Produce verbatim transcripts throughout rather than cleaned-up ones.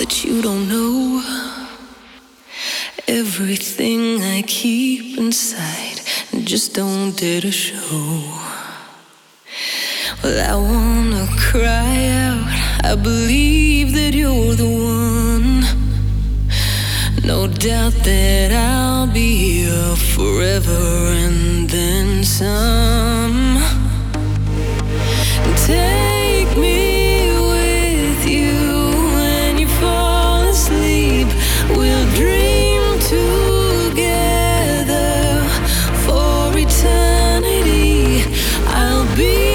that you don't know. Everything I keep inside and just don't dare to show. Well, I wanna cry out, I believe that you're the one. No doubt that I'll be here forever and then some. Take me with you when you fall asleep. We'll dream together for eternity. I'll be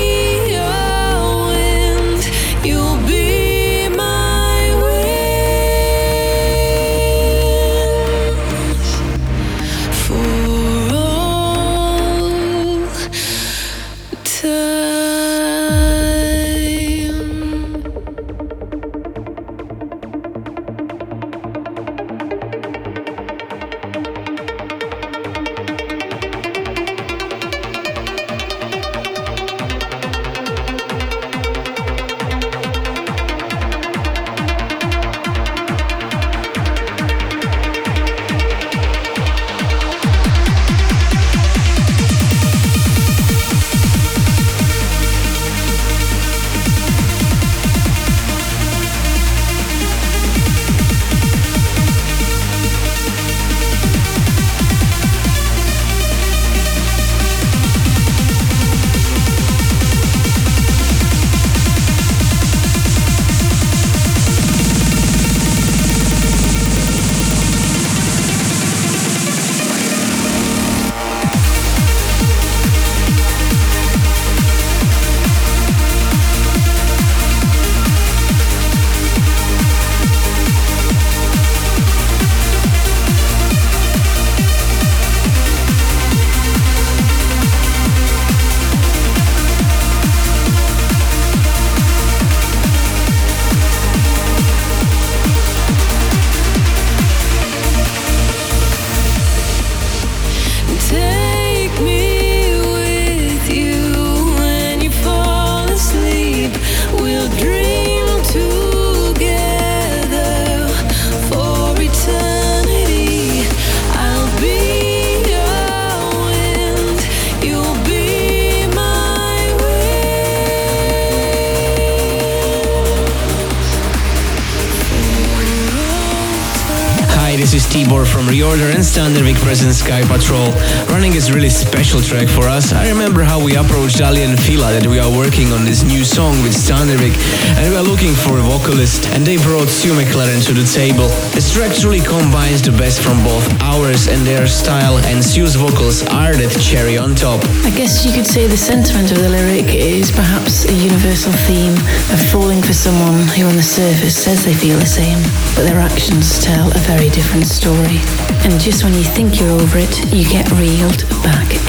Tibor from Reorder and Standerwick presents Sky Patrol. Running is a really special track for us. I remember how we approached Ali and Fila that we are working on this new song with Standerwick and we are looking for a vocalist, and they brought Sue McLaren to the table. This track truly combines the best from both ours and their style, and Sue's vocals are that cherry on top. I guess you could say the sentiment of the lyric is perhaps a universal theme of falling for someone who on the surface says they feel the same, but their actions tell a very different story. And just when you think you're over it, you get reeled back